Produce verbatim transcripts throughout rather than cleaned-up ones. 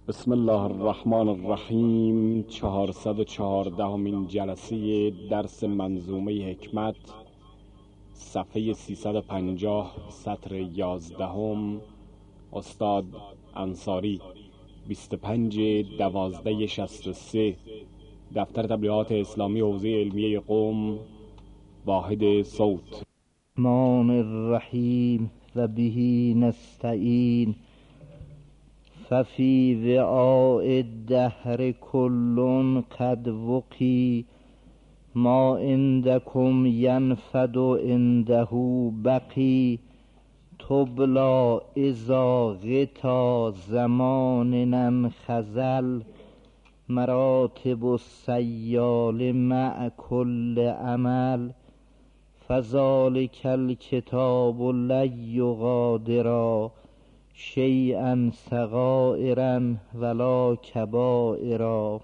بسم الله الرحمن الرحیم. چهارصد و چهاردهمین جلسه درس منظومه حکمت، صفحه سیصد و پنجاه، سطر یازدهم. استاد انصاری، بیست و پنج دوازده شصت و سه، دفتر تبلیغات اسلامی حوزه علمیه قم، واحد صوت. الرحمن الرحیم و بهی نستعین. ففی وعاء الدهر کل قد وقی، ما عندکم ینفد عنده بقی. تبلی اذا غطا زمان انخزل، مراتب السیال مع کل عمل. فذلک الکتاب لن یغادر شیئا صغائرا ولا کبائرا.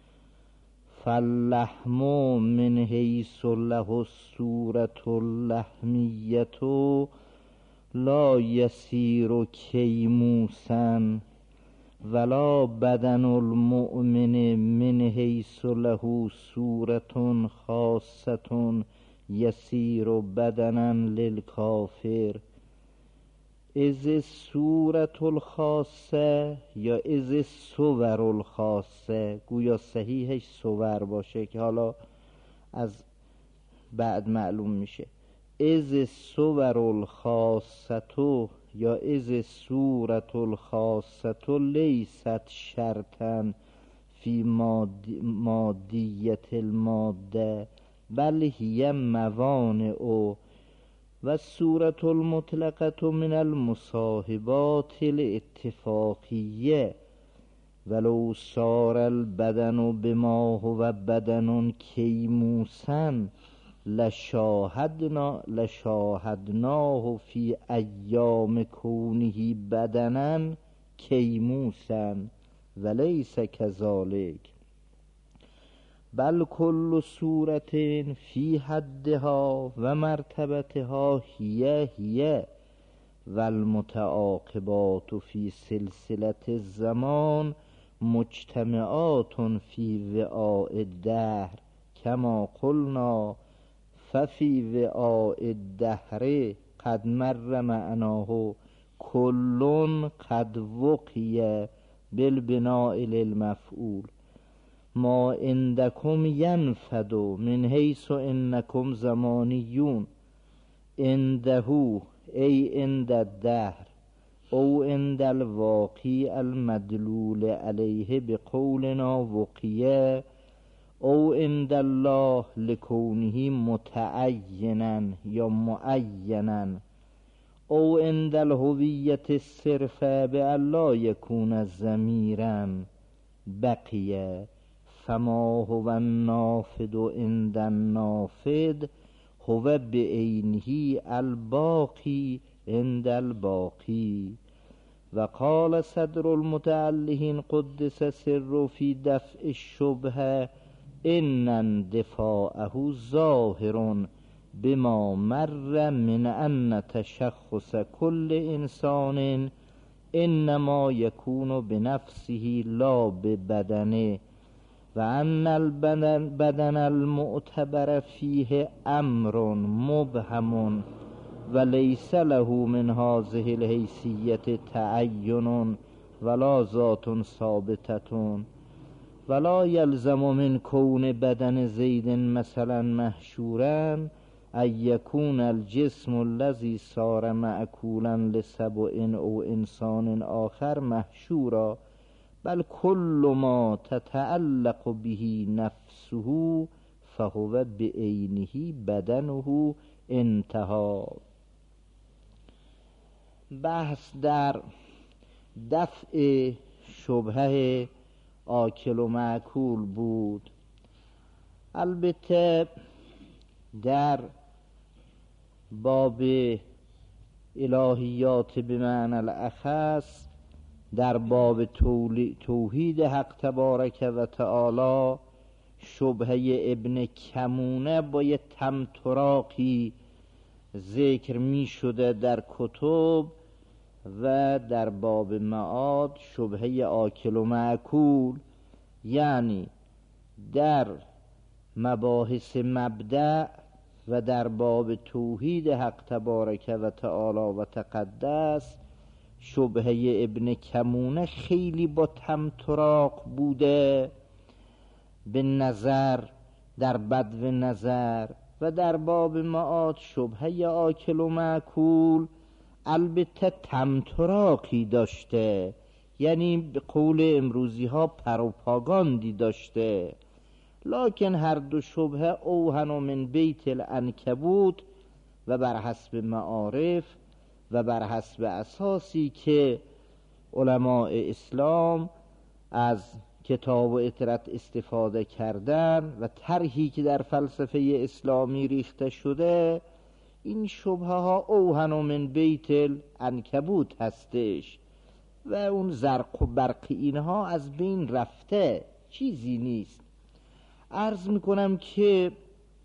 فاللحم من حیث له الصورة اللحمیة لا یسیر کیموسا، ولا بدن المؤمن من حیث له صورة خاصة یسیر بدنا للکافر. از الصورة الخاصه یا از الصور الخاصه، گویا صحیحش صور باشه که حالا از بعد معلوم میشه. از الصور الخاصه یا از الصورة الخاصه لیست شرطا فی مادیت الماده، بل هی موانع. و الصورة المطلقة من المصاحبات الاتفاقیه، ولو صار البدن بما هو بدن کیموسا لشاهدنا لشاهدناه فی ایام کونه بدنا کیموسا ولیس کذلک، بل کل صورت فی حدها و مرتبتها هی هی، و المتعاقبات فی سلسله الزمان مجتمعات فی وعاء الدهر کما قلنا. ففی وعاء الدهر قد مر معناه کل قد وقی بالبناء للمفعول. ما عندکم ینفد من حیث انکم زمانیون. عنده ای عند الدهر او عند الواقع المدلول علیه بقولنا وقیه، او عند الله لکونه متعینا یا معینا، او عند الهویت الصرفه بألا یکون ضمیرا بقیه. فما هو النافذ عند النافذ هو بعینه الباقی عند الباقی. و قال صدر المتعلهین قدس سره فی دفع الشبهه ان اندفاعه ظاهر بما مر من ان تشخص کل انسان انما یکون بنفسه لا ببدنه، و ان البدن بدن المعتبر فیه امر مبهم و لیس له من هذه الحیثیت تعین ولا ذات ثابتة. ولا یلزم من کون بدن زید مثلا محشورا ان یکون الجسم الذی صار مأکولا لسبع او انسان آخر محشورا، بل کل ما تتعلق به نفسه فهو بعینه بدنه. انتهى. بحث در دفع شبهه آکل و مأکول بود. البته در باب الهیات بمعنی الاخص، در باب توحید حق تبارک و تعالی، شبهه ابن کمونه با یه تمطراقی ذکر می شده در کتب و در باب معاد شبهه آکل و معکول، یعنی در مباحث مبدأ و در باب توحید حق تبارک و تعالی و تقدس شبهه ابن کمونه خیلی با طمطراق بوده به نظر، در بدو نظر. و در باب معاد شبهه آکل و معکول البته طمطراقی داشته، یعنی به قول امروزی ها پروپاگاندی داشته، لکن هر دو شبهه اوهن من بیت العنکبوت و بر حسب معارف و بر حسب اساسی که علماء اسلام از کتاب و اطرت استفاده کردن و طرحی که در فلسفه اسلامی ریخته شده، این شبهه ها اوهن من بیت العنکبوت هستش و اون زرق و برق اینها از بین رفته، چیزی نیست. عرض میکنم که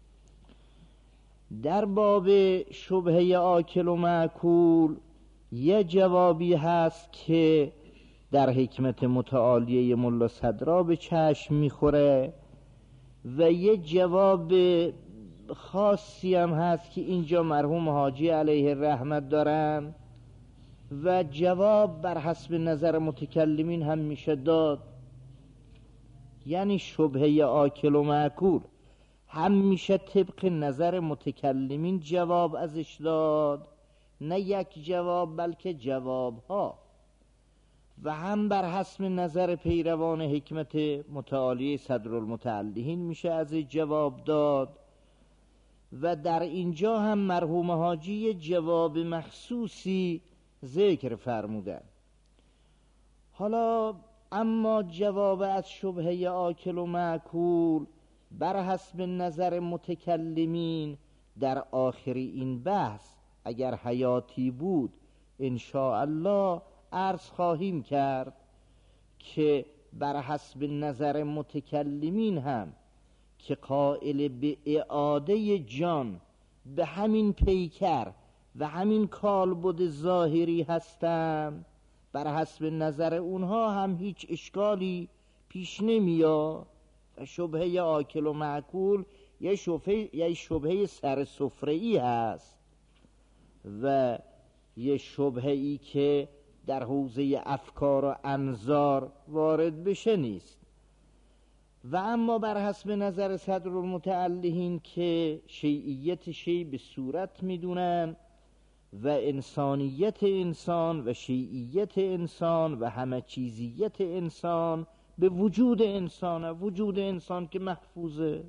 در باب شبهه آکل و معکول یه جوابی هست که در حکمت متعالیه ملا صدرا به چشم میخوره و یه جواب خاصی هم هست که اینجا مرحوم حاجی علیه الرحمت دارن و جواب بر حسب نظر متکلمین هم میشه داد. یعنی شبهه آکل و معکول هم میشه طبق نظر متکلمین جواب ازش داد، نه یک جواب بلکه جواب ها، و هم بر حسب نظر پیروان حکمت متعالی صدرالمتعلهین میشه از جواب داد. و در اینجا هم مرحوم حاجی جواب مخصوصی ذکر فرمودن. حالا اما جواب از شبهه آکل و معکول بر حسب نظر متکلمین در آخر این بحث اگر حیاتی بود انشاءالله عرض خواهیم کرد که بر حسب نظر متکلمین هم که قائل به اعاده جان به همین پیکر و همین کالبد ظاهری هستند، بر حسب نظر اونها هم هیچ اشکالی پیش نمیاد و شبهه آکل و معکول یه شبهه, یه شبهه سر سفره‌ای هست و یه شبهه‌ای که در حوزه افکار و انظار وارد بشه نیست. و اما بر حسب نظر صدرالمتعلهین که شیعیت شیع به صورت میدونن و انسانیت انسان و شیعیت انسان و همه چیزیت انسان به وجود انسانه، وجود انسان که محفوظه،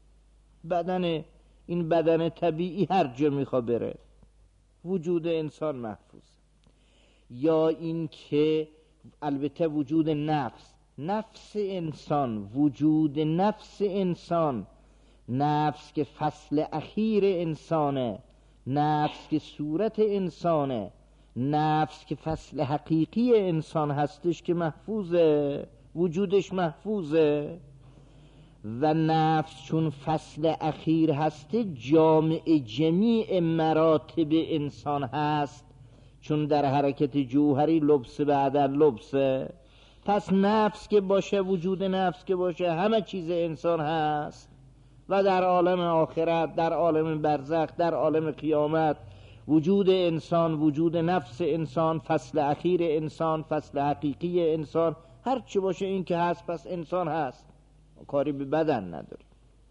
بدن این بدن طبیعی هر جا میخوا بره وجود انسان محفوظه. یا این که البته وجود نفس، نفس انسان، وجود نفس انسان، نفس که فصل اخیر انسانه، نفس که صورت انسانه، نفس که فصل حقیقی انسان هستش که محفوظه، وجودش محفوظه. و نفس چون فصل اخیر هست جامع جمیع مراتب انسان هست، چون در حرکت جوهری لبس بعد لبسه. پس نفس که باشه، وجود نفس که باشه، همه چیز انسان هست. و در عالم آخرت، در عالم برزخ، در عالم قیامت، وجود انسان، وجود نفس انسان، فصل اخیر انسان، فصل حقیقی انسان، هر چی باشه این که هست پس انسان هست، کاری به بدن نداره.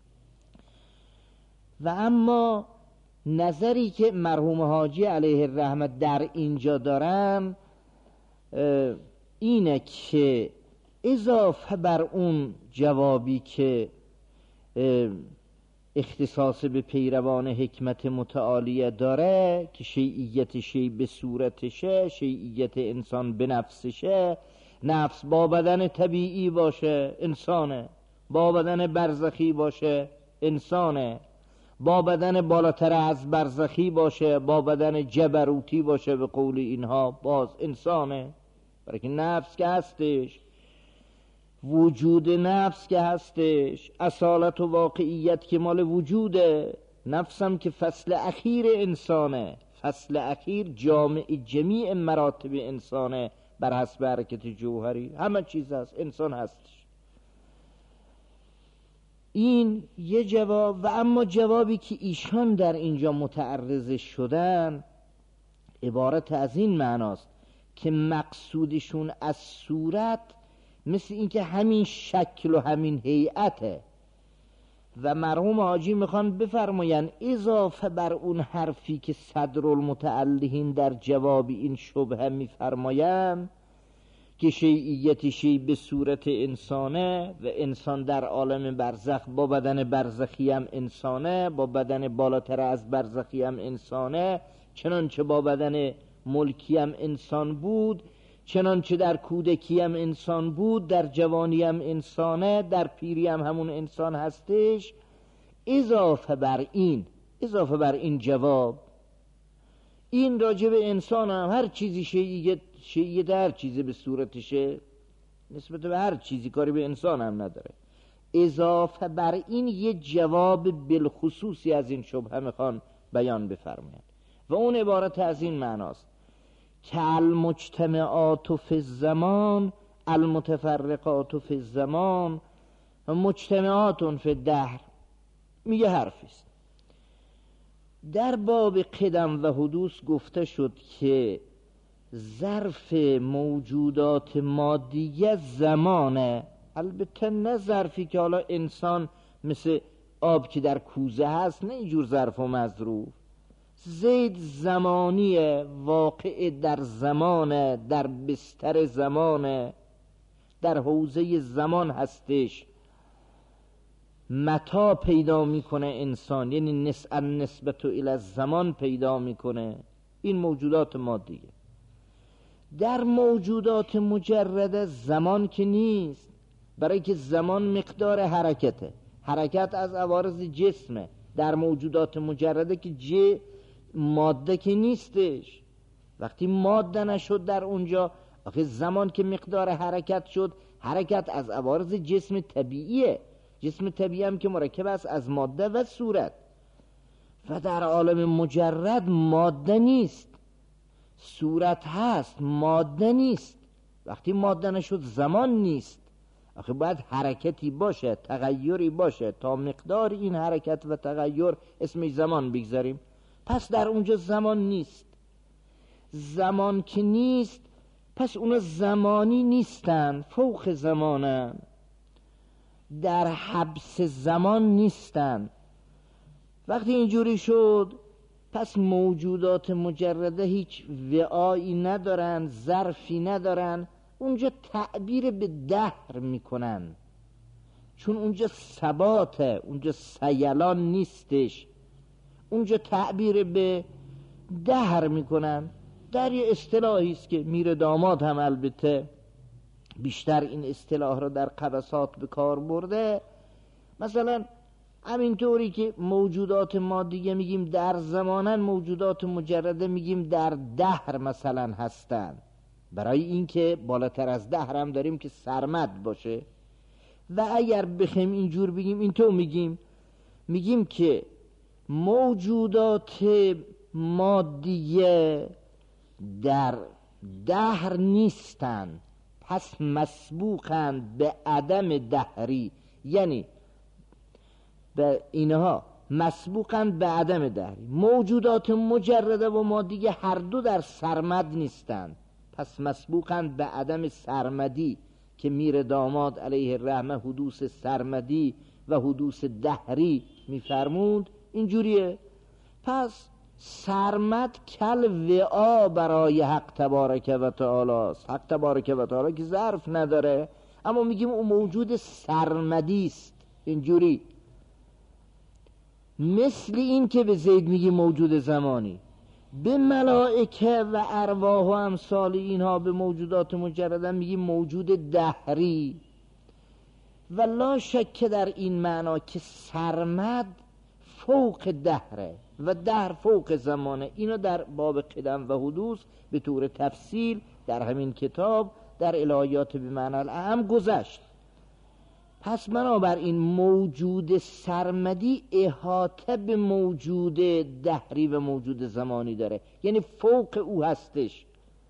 و اما نظری که مرحوم حاجی علیه الرحمت در اینجا دارن اینه که اضافه بر اون جوابی که اختصاص به پیروان حکمت متعالیه داره که شیعیت شیع به صورتشه، شیعیت انسان به نفسشه، نفس با بدن طبیعی باشه انسانه، با بدن برزخی باشه انسانه، با بدن بالاتر از برزخی باشه، با بدن جبروتی باشه به قول اینها باز انسانه. برای که نفس که هستش، وجود نفس که هستش، اصالت و واقعیت که مال وجوده، نفسم که فصل اخیر انسانه، فصل اخیر جامع جمیع مراتب انسانه بر حسب حرکت جوهری، همه چیز هست، انسان هستش. این یه جواب. و اما جوابی که ایشان در اینجا متعرض شدن عبارت از این معناست که مقصودشون از صورت مثل اینکه همین شکل و همین هیئته و مرحوم حاجی میخوان بفرماین اضافه بر اون حرفی که صدرالمتعلقین در جواب این شبهه میفرماین که شیعیت شیع به صورت انسانه و انسان در عالم برزخ با بدن برزخی هم انسانه، با بدن بالاتر از برزخی هم انسانه، چنانچه با بدن ملکی هم انسان بود، چنانچه در کودکی هم انسان بود، در جوانی هم انسانه، در پیری هم همون انسان هستش. اضافه بر این اضافه بر این جواب این راجع به انسان هم هر چیزی شیعیت شیعیت هر چیزی به صورتشه، نسبت به هر چیزی، کاری به انسان هم نداره. اضافه بر این یه جواب بالخصوصی از این شبهه میخوان بیان بفرمایند و اون عبارت از این معناست که المجتمعات فی الزمان المتفرقات فی الزمان مجتمعات فی الدهر. میگه حرفیست در باب قدم و حدوث گفته شد که ظرف موجودات مادیه زمانه، البته نه ظرفی که حالا انسان مثل آب که در کوزه هست، نه اینجور ظرف و مظروف. زید زمانیه، واقع در زمانه، در بستر زمانه، در حوزه زمان هستش. متا پیدا میکنه انسان، یعنی نسبت نسبت الی الزمان پیدا میکنه. این موجودات مادیه. در موجودات مجرد زمان که نیست، برای که زمان مقدار حرکته، حرکت از عوارض جسمه. در موجودات مجرده که ج ماده که نیستش، وقتی ماده نشد در اونجا، آخه زمان که مقدار حرکت شد، حرکت از عوارض جسم طبیعیه. جسم طبیعی هم که مرکب است از ماده و صورت، و در عالم مجرد ماده نیست، صورت هست، ماده نیست. وقتی ماده نشد زمان نیست، آخه باید حرکتی باشه، تغییری باشه، تا مقدار این حرکت و تغییر اسمش زمان بگذاریم. پس در اونجا زمان نیست. زمان که نیست، پس اونا زمانی نیستن، فوق زمانن، در حبس زمان نیستن. وقتی اینجوری شد، پس موجودات مجرده هیچ وعایی ندارن، ظرفی ندارن. اونجا تعبیر به دهر میکنن، چون اونجا ثباته، اونجا سیلان نیستش. اونجا تعبیر به دهر میکنن. در یه اصطلاحی است که میر داماد هم البته بیشتر این اصطلاح رو در قبسات به کار برده. مثلا همینطوری که موجودات مادیه میگیم در زمانن، موجودات مجرده میگیم در دهر مثلا هستن، برای اینکه بالاتر از دهر هم داریم که سرمد باشه. و اگر بخیم اینجور بگیم، اینطور میگیم میگیم که موجودات مادیه در دهر نیستن، پس مسبوقند به عدم دهری، یعنی به اینها مسبوقند به عدم دهری. موجودات مجرده و مادیه هر دو در سرمد نیستند، پس مسبوقند به عدم سرمدی که میر داماد علیه الرحمه حدوث سرمدی و حدوث دهری میفرمود. اینجوریه. پس سرمد کل وعا برای حق تبارک و تعالی است. حق تبارک و تعالی که ظرف نداره، اما میگیم اون موجود سرمدی است. اینجوری مثل این که به زید میگی موجود زمانی، به ملائکه و ارواح و امثال اینها، به موجودات مجرده میگی موجود دهری. و لا شک در این معنا که سرمد فوق دهره و دهر فوق زمانه. اینو در باب قدم و حدوث به طور تفصیل در همین کتاب در الهیات به معنی الاعم گذشت. پس بنابراین موجود سرمدی احاطه به موجود دهری و موجود زمانی داره، یعنی فوق او هستش.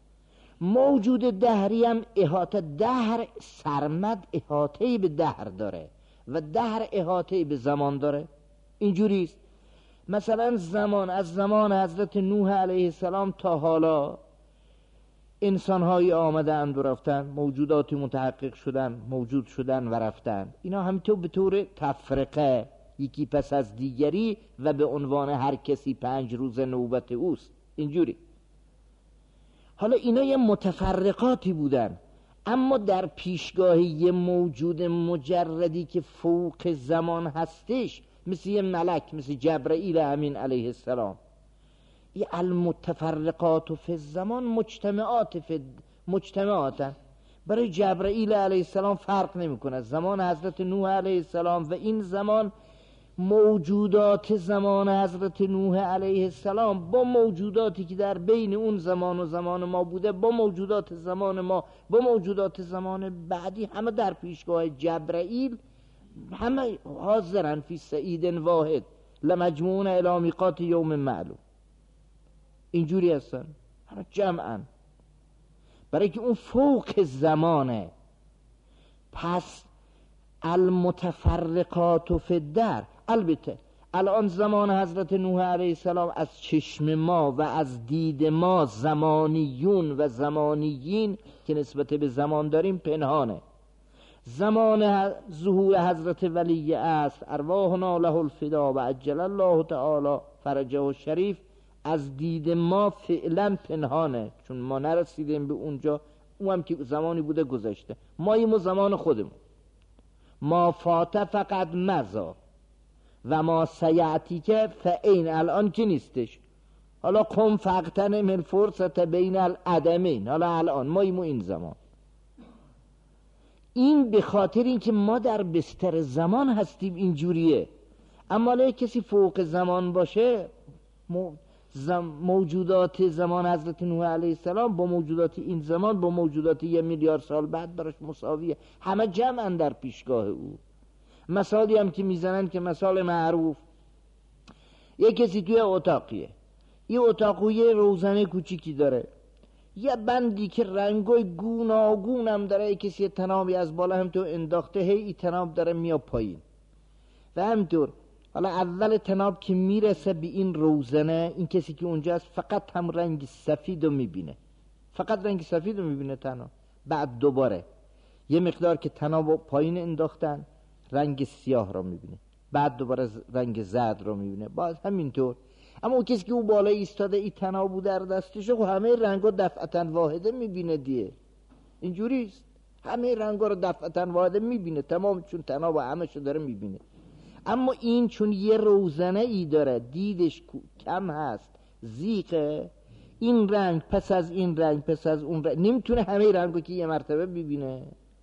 موجود دهری هم احاطه، دهر سرمد احاطه به دهر داره و دهر احاطه به زمان داره. اینجوریست. مثلا زمان، از زمان حضرت نوح علیه السلام تا حالا انسان‌هایی آمدن و رفتن، موجوداتی متحقق شدن، موجود شدن و رفتن. اینا همینطور به طور تفرقه، یکی پس از دیگری و به عنوان هر کسی پنج روز نوبت اوست. اینجوری. حالا اینا یه متفرقاتی بودن، اما در پیشگاه یه موجود مجردی که فوق زمان هستش، مثل یه ملک، مثل جبرائیل امین علیه السلام، ای المتفرقات فی الزمان مجتمعات فی مجتمعاتن. برای جبرائیل علیه السلام فرق نمیکنه زمان حضرت نوح علیه السلام و این زمان، موجودات زمان حضرت نوح علیه السلام با موجوداتی که در بین اون زمان و زمان ما بوده، با موجودات زمان ما، با موجودات زمان بعدی، همه در پیشگاه جبرائیل، همه حاضرن فی سعید واحد لمجموعون الی میقات یوم معلوم. اینجوری هستن، همه جمعن، برای که اون فوق زمانه. پس المتفرقات فی الدهر. البته الان زمان حضرت نوح علیه السلام از چشم ما و از دید ما زمانیون و زمانیین که نسبت به زمان داریم پنهانه. زمان ظهور حضرت ولی است ارواحنا له الفدا و عجل الله تعالی فرجه و شریف، از دید ما فعلا پنهانه، چون ما نرسیدیم به اونجا. او هم که زمانی بوده گذشته، ماییم و زمان خودمون. ما فات فقط مزا و ما سیعتی که فعین، الان که نیستش. حالا قم فقطن من فرصت بین العدمین، حالا الان ماییم و این زمان. این به خاطر این که ما در بستر زمان هستیم اینجوریه. اما اگه کسی فوق زمان باشه، موجودات زمان حضرت نوح علیه السلام با موجودات این زمان با موجودات یه میلیارد سال بعد براش مساویه، همه جمعن در پیشگاه او. مثالی هم که میزنن که مثال معروف، یه کسی توی اتاقیه، یه اتاقوی روزنه کوچیکی داره، یه بندی که رنگای گوناگون هم داره، یه کسی تنابی از بالا هم تو انداخته، هی ای تناب داره میاد پایین و همینطور. حالا اول تناب که میرسه به این روزنه، این کسی که اونجا هست فقط هم رنگ سفید رو میبینه، فقط رنگ سفید رو میبینه تناب. بعد دوباره یه مقدار که تناب پایین انداختن، رنگ سیاه رو میبینه، بعد دوباره رنگ زرد رو میبینه، باز همینطور. اما اون کسی که اون بالا ایستاده، این تنابو در دستشه، خب همه رنگا دفعتا واحده میبینه دیگه. اینجوریست، همه رنگا رو دفعتا واحده میبینه تمام، چون تناب همشو داره میبینه. اما این چون یه روزنه ای داره، دیدش کم هست، زیقه، این رنگ پس از این رنگ پس از اون رنگ، نمیتونه همه رنگو که یه مرتبه ببینه.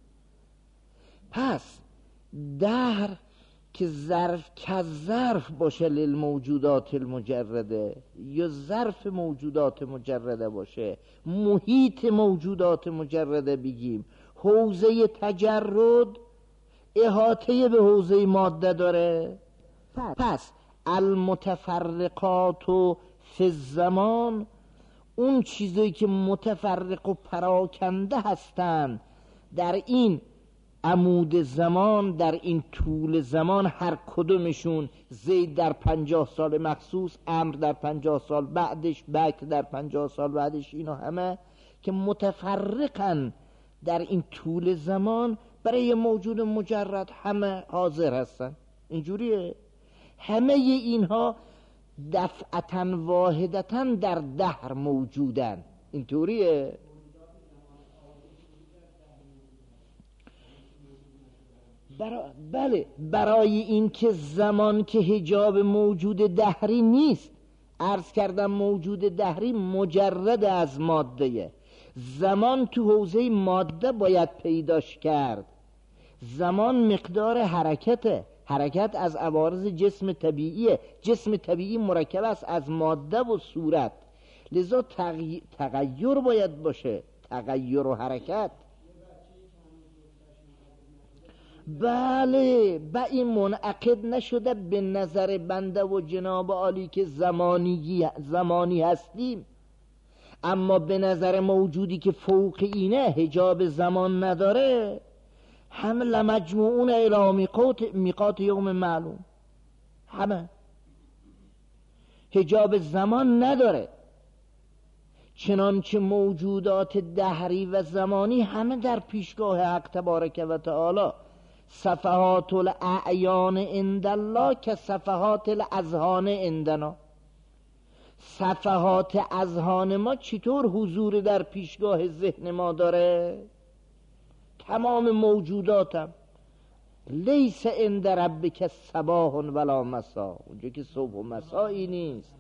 پس دهر که ظرف که ظرف باشه للموجودات المجرده، یا ظرف موجودات مجرده باشه، محیط موجودات مجرده بگیم، حوزه تجرد احاطه به حوزه ماده داره. پس المتفرقات فی الزمان، اون چیزایی که متفرق و پراکنده هستند در این عمود زمان، در این طول زمان، هر کدومشون، زید در پنجاه سال مخصوص، امر در پنجاه سال بعدش، بکر در پنجاه سال بعدش، اینا همه که متفرقن در این طول زمان، برای موجود مجرد همه حاضر هستن. اینجوریه، همه اینها دفعتاً واحدتاً در دهر موجودن. اینطوریه. برا... بله، برای این که زمان که حجاب موجود دهری نیست، عرض کردم موجود دهری مجرد از ماده، زمان تو حوزه ماده باید پیداش کرد. زمان مقدار حرکته، حرکت از عوارض جسم طبیعیه، جسم طبیعی مرکب است از ماده و صورت، لذا تغییر, تغییر باید باشه، تغییر و حرکت. بله، و این منعقد نشده به نظر بنده و جناب عالی که زمانی زمانی هستیم، اما به نظر موجودی که فوق اینه حجاب زمان نداره، همه لمجموعون الی میقات میقات یوم معلوم، همه حجاب زمان نداره. چنانچه موجودات دهری و زمانی همه در پیشگاه حق تبارک و تعالی. صفحات الاعیان عند الله که صفحات الاذهان عندنا. صفحات اذهان ما چطور حضور در پیشگاه ذهن ما داره؟ تمام موجوداتم لیس عند ربک صباح ولا مسا، اونجا که صبح و مسایی نیست.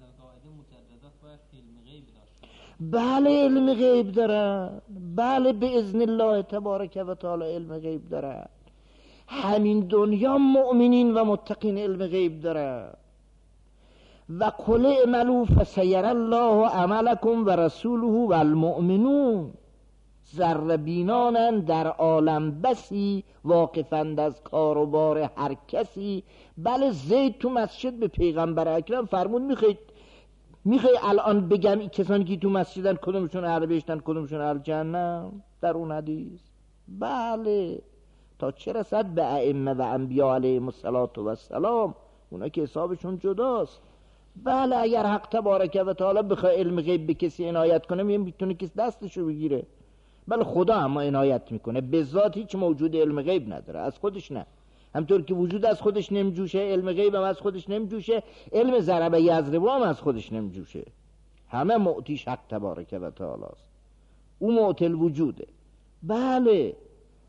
بله علم غیب دارن، بله به اذن الله تبارک و تعالی علم غیب دارن. همین دنیا مؤمنین و متقین علم غیب دارن. و قل اعملوا فسیر الله عملکم و رسوله و المؤمنون. ذره بینانن در عالم بسی، واقفند از کار و بار هر کسی. بله زید تو مسجد به پیغمبر اکرم فرمود میخواید میخوای الان بگم این کسانی که تو مسجدن کدومشون اهل بهشتن کدومشون اهل جهنم در اون حدیث؟ بله، تا چه رسد به ائمه و انبیا علیهم السلام، اونا که حسابشون جداست. بله اگر حق تبارک و تعالی بخواه علم غیب به کسی عنایت کنه میتونه کسی دستشو بگیره. بله خدا اما عنایت میکنه، به ذات هیچ موجود علم غیب نداره، از خودش نه. همطور که وجود از خودش نمیجوشه، علم غیب هم از خودش نمیجوشه، علم ضربه یضربه هم از خودش نمیجوشه. همه معطیش حق تبارک و تعالی است، او معطی الوجوده. بله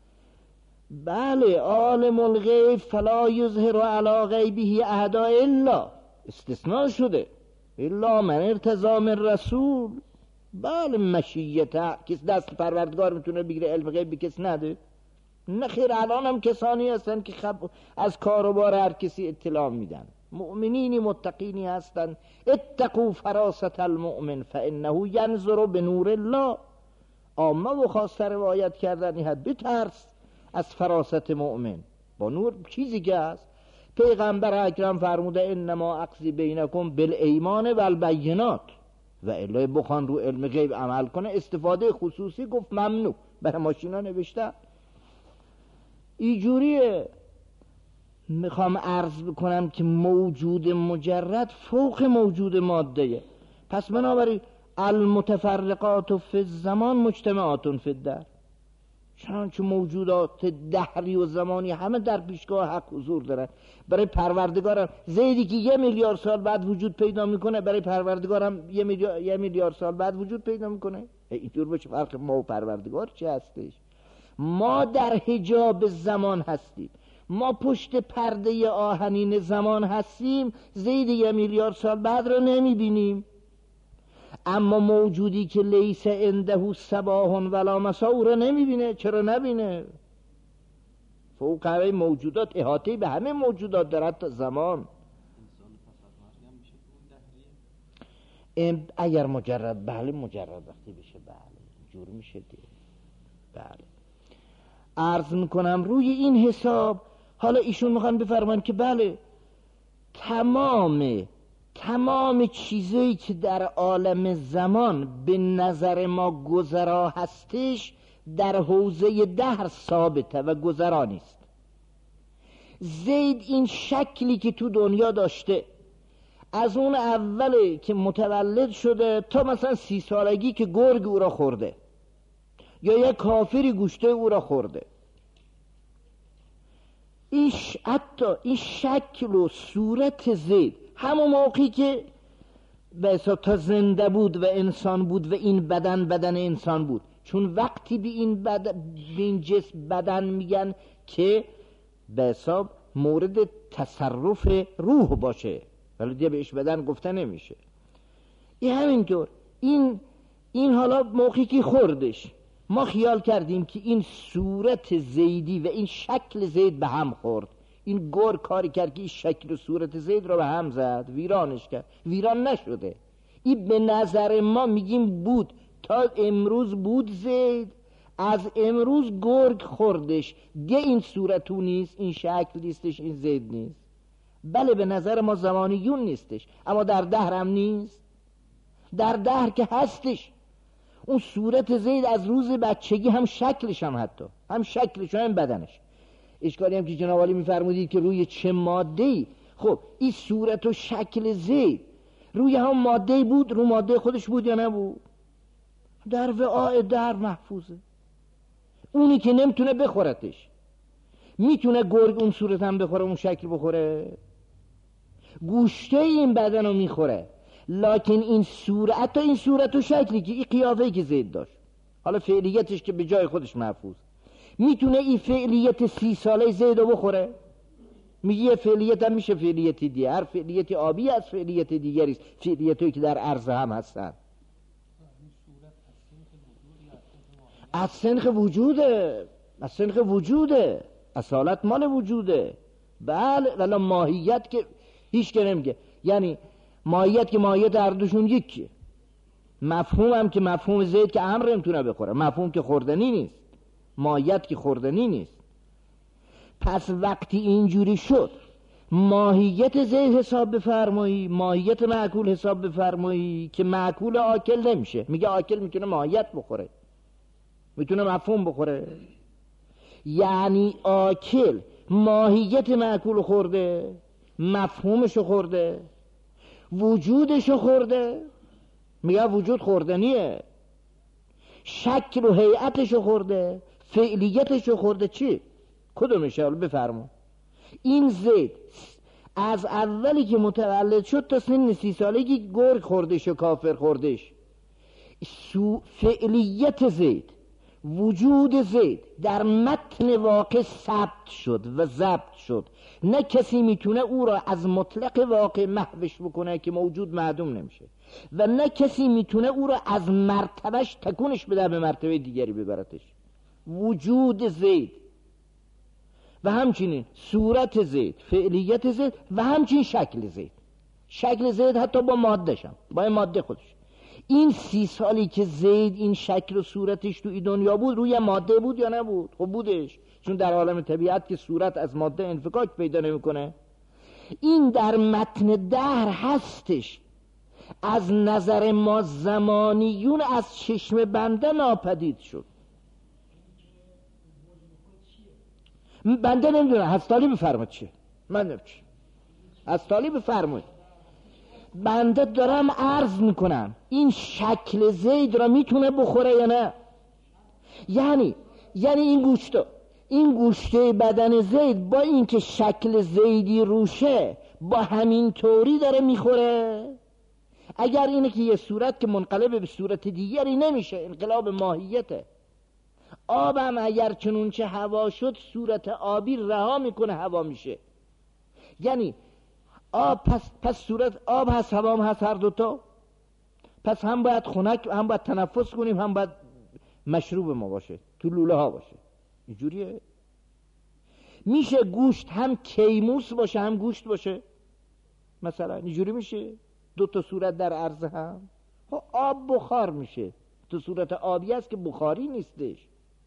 بله عالم الغیب فلا یظهر علی غیبه احدا الا، استثناء شده، الا من ارتضی من رسول. بله مشیت کس دست پروردگار میتونه بگیره علم غیب به کس نده؟ نه خیر، الان هم کسانی هستن که خب از کاروبار هر کسی اطلاع میدن. مؤمنینی متقینی هستن. اتقوا فراست المؤمن فانه ینظر بنور الله. عامه و خاصه روایت کردن این حد بترس از فراست مؤمن با نور چیزی که هست. پیغمبر اکرم فرموده انما اقضی بینکم بالایمان و البینات، و الا بخوان رو علم غیب عمل کنه استفاده خصوصی گفت ممنوع. برای ماشینا نوشته اینجوریه. میخوام عرض بکنم که موجود مجرد فوق موجود ماده، پس بنابراین المتفرقات فی الزمان مجتمعات فی الدهر. چنانچه موجودات دهری و زمانی همه در پیشگاه حق حضور دارن. برای پروردگارم زیدی که یه میلیارد سال بعد وجود پیدا میکنه، برای پروردگارم یه میلیارد, یه میلیارد سال بعد وجود پیدا میکنه. اینطور باشه فرق ما و پروردگار چه هستش؟ ما در حجاب زمان هستیم، ما پشت پرده آهنین زمان هستیم، زید یه میلیارد سال بعد رو نمیبینیم. اما موجودی که لیس عنده صباح ولا مسا او رو نمیبینه. چرا نبینه؟ فوق همه موجودات احاطه به همه موجودات دارد تا زمان. اگر مجرد بله مجرد وقتی بشه بله جور میشه دیگه. بله عرض میکنم روی این حساب حالا ایشون میخوان بفرمان که بله تمام تمام چیزایی که در عالم زمان به نظر ما گذرا هستش در حوزه دهر ثابته و گذرا نیست. زید این شکلی که تو دنیا داشته از اون اوله که متولد شده تا مثلا سی سالگی که گرگ او را خورده یا یک کافری گوشته او را خورده، این حتی این شکل و صورت زید همون موقعی که به حساب تا زنده بود و انسان بود و این بدن بدن انسان بود، چون وقتی به این, بدن به این جسم بدن میگن که به حساب مورد تصرف روح باشه، ولی دیگه بهش بدن گفته نمیشه. این همینطور این این حالا موقعی که خوردش ما خیال کردیم که این صورت زیدی و این شکل زید به هم خورد. این گور کاری کرد که این شکل و صورت زید رو به هم زد، ویرانش کرد. ویران نشده. این به نظر ما میگیم بود، تا امروز بود زید، از امروز گرگ خوردش دیگه این صورتو نیست، این شکل نیستش، این زید نیست. بله به نظر ما زمانیون نیستش، اما در دهر هم نیست. در دهر که هستش. اون صورت زید از روز بچگی هم شکلش هم حتی هم شکلش هم بدنش. اشکالی هم که جناب عالی میفرمودید که روی چه ماده‌ای، خب این صورت و شکل زید روی هم ماده‌ای بود، رو ماده خودش بود یا نبود؟ در وعاء در محفوظه. اونی که نمیتونه بخورتش، میتونه گرگ اون صورت هم بخوره، اون شکل بخوره؟ گوشته این بدن رو میخوره، لکن این صورت، حتی این صورت و شکلی که این قیافه‌ای که زید داشت، حالا فعلیتش که به جای خودش محفوظ، میتونه این فعلیت سی ساله زید رو بخوره؟ میگه یه فعلیت هم میشه فعلیتی دیگه، هر فعلیت آبی از فعلیت دیگریست، فعلیتی که در عرض هم هستن. از سنخ وجوده، از سنخ وجوده، اصالت مال وجوده. بله ولی ماهیت که هیچ که نمیگه، یعنی ماهیت که ماهیت هر دوشون یکیه. مفهوم هم که مفهوم زید که امر نمیتونه بخوره، مفهوم که خوردنی نیست، ماهیت که خوردنی نیست. پس وقتی اینجوری شد ماهیت زید حساب بفرمایی، ماهیت معکول حساب بفرمایی که معکول آکل نمیشه. میگه آکل میتونه ماهیت بخوره، میتونه مفهوم بخوره، یعنی آکل ماهیت معکول خورده، مفهومشو خورده، وجودشو خورده. میگه وجود خوردنیه، شکل و هیئتشو خورده، فعلیتشو خورده. چی؟ کدومشه؟ حالا بفرما. این زید از اولی که متولد شد تا سن سی سالگی گرگ خوردش و کافر خوردش، سو فعلیت زید، وجود زید در متن واقع ثبت شد و ضبط شد. نه کسی میتونه او را از مطلق واقع محوش بکنه که موجود معدوم نمیشه، و نه کسی میتونه او را از مرتبهش تکونش بده به مرتبه دیگری ببرتش. وجود زید و همچنین صورت زید، فعلیت زید و همچنین شکل زید. شکل زید حتی با مادهش هم، با ماده خودش. این سی سالی که زید این شکل و صورتش تو این دنیا بود، روی ماده بود یا نبود؟ خب بودش، چون در عالم طبیعت که صورت از ماده انفکاک پیدا نمیکنه. این در متن دهر هستش. از نظر ما زمانیون از چشم بنده ناپدید شد. بنده نمیدونه، هستالی بفرماد چیه؟ من نمیدونم چیه هستالی بفرماد. بنده دارم عرض میکنم این شکل زید را میتونه بخوره یا نه؟ یعنی یعنی این گوشته این گوشته بدن زید با اینکه شکل زیدی روشه با همین طوری داره میخوره؟ اگر اینه که یه صورت که منقلب به صورت دیگری نمیشه، انقلاب ماهیته. آبم اگر چنون چه هوا شد صورت آبی رها میکنه، هوا میشه. یعنی آب پس, پس صورت آب هست، هوا هم هست، هر دوتا. پس هم باید خنک، هم باید تنفس کنیم، هم باید مشروب ما باشه، تو لوله ها باشه. اینجوریه. میشه گوشت هم کیموس باشه هم گوشت باشه مثلا؟ اینجوری میشه دو تا صورت در عرض هم؟ خب آب بخار میشه، تو صورت آبی است که بخاری نیستش.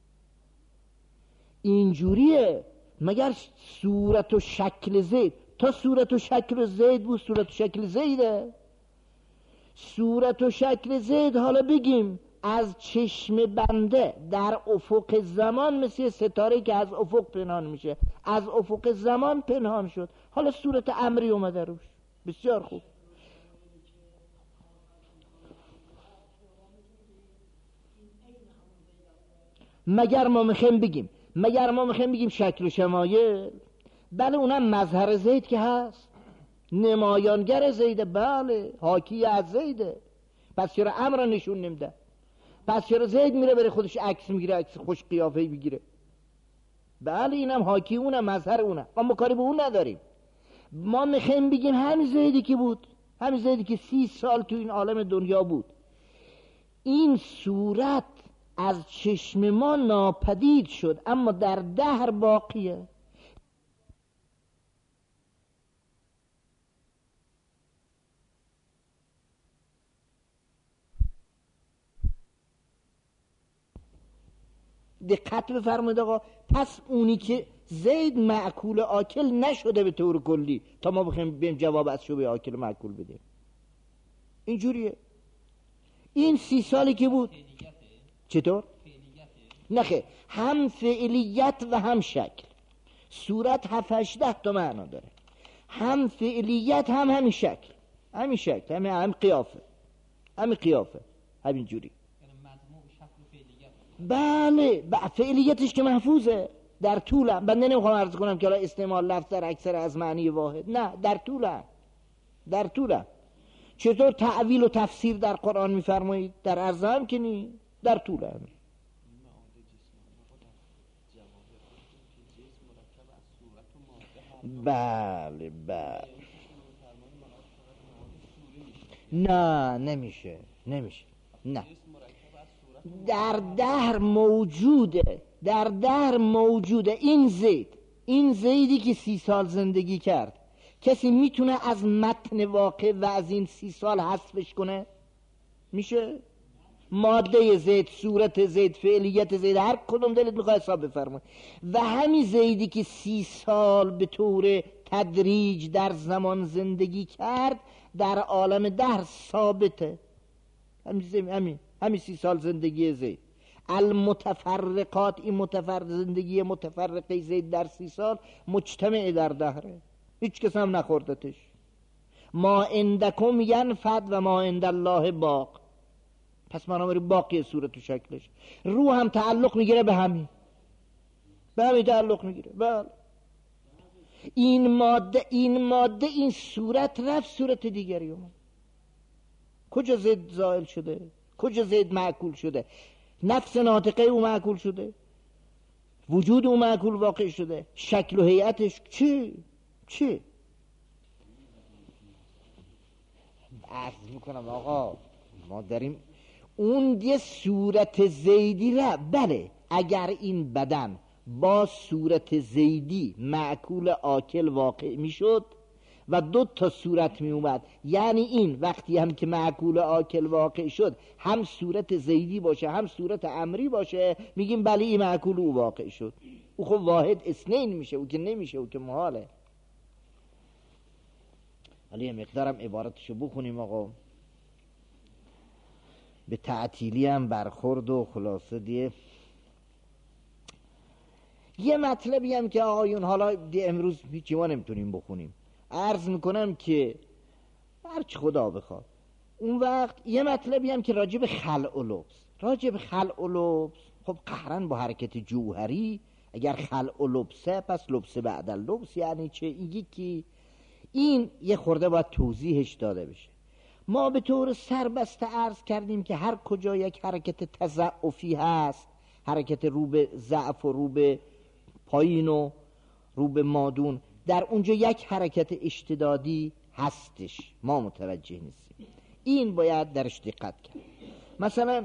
اینجوریه. مگر صورت و شکل زید تا صورت و شکل زید بود، صورت و شکل زیده. صورت و شکل زید حالا بگیم از چشم بنده در افق زمان مثل ستاره که از افق پنهان میشه، از افق زمان پنهان شد. حالا صورت امری اومده روش. بسیار خوب. مگر ما میخوایم بگیم مگر ما میخوایم بگیم شکل و شمایل؟ بله اونم مظهر زید که هست، نمایانگر زیده، بله حاکی از زیده. پس چرا امر نشون نمیده؟ پس چرا زید میره بره خودش عکس میگیره، عکس خوش قیافه‌ای بگیره؟ بله اینم حاکی، اونم مظهر اونه، ما کاری به اون نداریم. ما میخوایم بگیم همین زیدی که بود، همین زیدی که سی سال تو این عالم دنیا بود، این صورت از چشم ما ناپدید شد اما در دهر باقیه. دقت بفرمایید آقا. پس اونی که زید معکول آکل نشده به طور کلی تا ما بخوایم بیم جواب از شبه آکل معکول بدیم، اینجوریه. این سی سالی که بود چطور؟ نخه هم فعلیت و هم شکل. صورت هفت هشده تا معنا داره، هم فعلیت هم همین شکل، همین شکل، همین هم قیافه، همین قیافه، همین جوری. بله فعلیتش که محفوظه در طولم. بنده نمیخوام عرض کنم که الان استعمال لفظ در اکثر از معنی واحد، نه، در طولم، در طولم. چطور تعویل و تفسیر در قرآن میفرمایید؟ در عرض هم که نی، در طولم. بله بله. نه نمیشه، نمیشه، نه. در دهر موجوده، در دهر موجوده. این زید، این زیدی که سی سال زندگی کرد، کسی میتونه از متن واقع و از این سی سال حذفش کنه؟ میشه؟ ماده زید، صورت زید، فعلیت زید، هر کدوم دلت میخواد حساب بفرمایید. و همین زیدی که سی سال به طور تدریج در زمان زندگی کرد در عالم دهر ثابته. همین همین همین سی سال زندگی زید. المتفرقات، این متفرق زندگی متفرقه زید در سی سال مجتمع در دهره، هیچ کس هم نخوردتش. ما عندکم ینفد و ما عند الله باق. پس منامری باقی صورت و شکلش. روح هم تعلق میگیره به همین، به همین تعلق میگیره. بله این ماده، این ماده، این صورت رفت صورت دیگری اومد. کجا زید زائل شده؟ کجا زید معکول شده؟ نفس ناطقه او معکول شده، وجود او معکول واقع شده، شکل و هیئتش چی؟ چی؟ عرض میکنم آقا ما داریم اون یه صورت زیدی را، بله اگر این بدن با صورت زیدی معکول آکل واقع میشد و دو تا صورت می اومد، یعنی این وقتی هم که معکول آکل واقع شد هم صورت زیدی باشه هم صورت امری باشه، میگیم بله این معکول او واقع شد. او خب واحد اثنین میشه، او که نمیشه، او که محاله. حالا یه مقدارم عبارتشو بخونیم آقا. به تعطیلی هم برخورد و خلاصه دیه یه مطلبی هم که آقایون حالا دی امروز هیچی ما نمیتونیم بخونیم، عرض میکنم که هرچی خدا بخواد. اون وقت یه مطلبی هم که راجب خلع و لبس، راجب خلع و لبس خب قهرن با حرکت جوهری، اگر خلع و لبسه پس لبس بعد اللبس یعنی چه؟ این که این یه خورده باید توضیحش داده بشه. ما به طور سربسته عرض کردیم که هر کجا یک حرکت تضعفی هست، حرکت رو به ضعف و رو به پایین و رو به مادون، در اونجا یک حرکت اشتدادی هستش، ما متوجه نیستیم. این باید درش دقت کرد. مثلا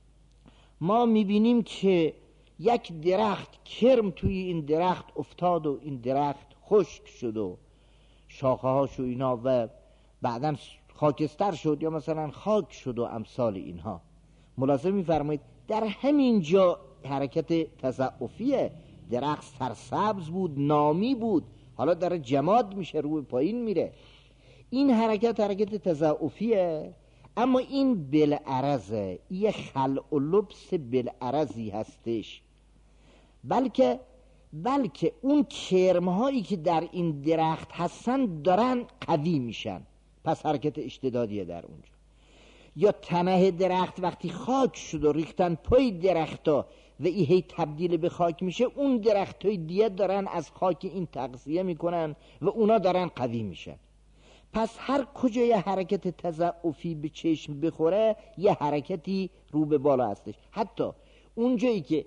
ما میبینیم که یک درخت کرم توی این درخت افتاد و این درخت خشک شد و شاخه هاش و اینا و بعداً خاکستر شد یا مثلا خاک شد و امثال اینها. ملاحظه میفرمایید در همین جا حرکت تضعفیه. درخت سرسبز بود، نامی بود، حالا داره جماد میشه، روی پایین میره. این حرکت حرکت تضعفیه، اما این بالعرضه، یه خلع و لبس بالعرضی هستش. بلکه بلکه اون کرمهایی که در این درخت هستن دارن قوی میشن، پس حرکت اشتدادیه در اونجا. یا تنه درخت وقتی خاک شد و ریختن پای درختا و این هی تبدیل به خاک میشه، اون درخت های دیگه دارن از خاک این تغذیه میکنن و اونا دارن قوی میشن. پس هر کجا یه حرکت تضعفی به چشم بخوره یه حرکتی رو به بالا هستش. حتی اونجایی که